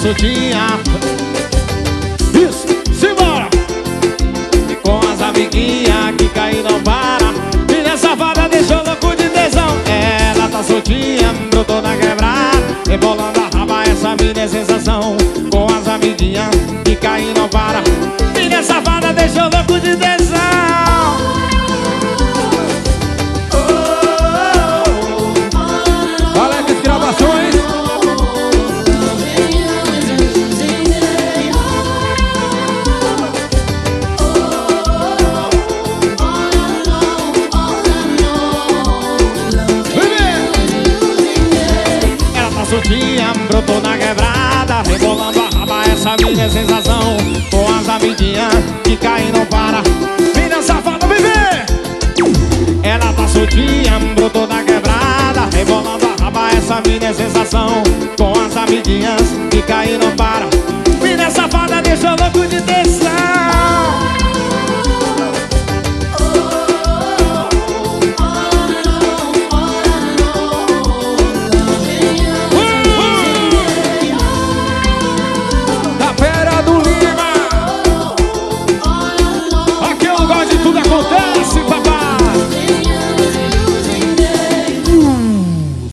soltinha. Isso, simbora! Com as amiguinhas que cai e não para. Filha safada deixou louco de tesão. Ela tá soltinha, brotou na quebrada, rebolando a raba, essa mina é sensação. Com as amiguinhas que cai e não para. Filha safada deixou louco de tesão. Alex Gravações. Ela tá soltinha, brotou na quebrada, rebolando a raba, essa minha sensação. Com as amiguinhas